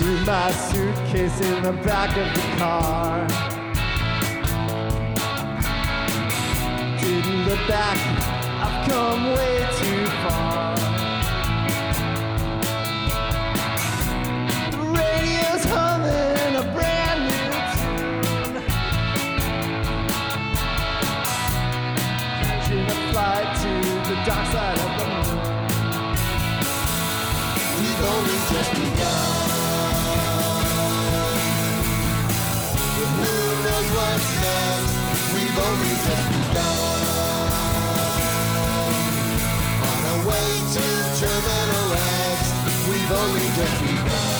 threw my suitcase in the back of the car. Didn't look back, I've come way too far. The radio's humming a brand new tune. Catching a flight to the dark side of the moon. We've only just begun. But who knows what's next? We've only just begun. On our way to Terminal X, we've only just begun.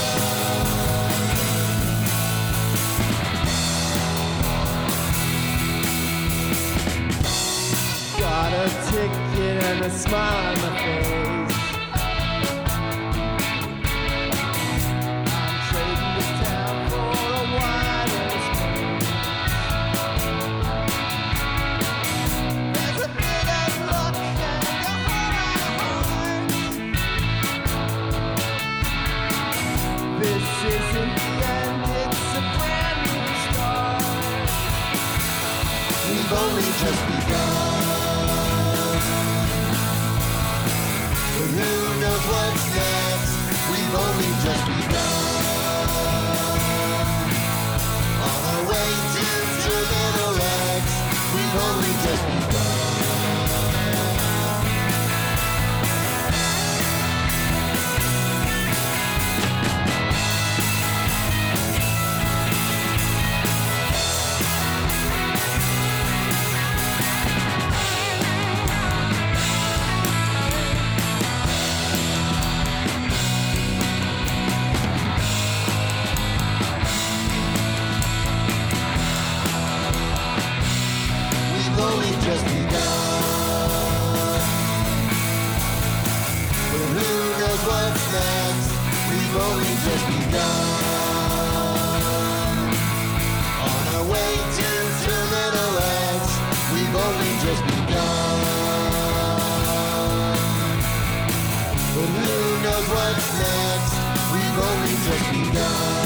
Got a ticket and a smile on my face. I'm trading this town for a wider space. There's a bit of luck and a whole lot of heart. This isn't the end, it's a brand new start. We've only just begun. But who knows what's next? We've only just begun. On our way to Terminal X, we've only just begun. We've only just begun. But who knows what's next? We've only just begun. On our way to Terminal X, we've only just begun. But who knows what's next? We've only just begun.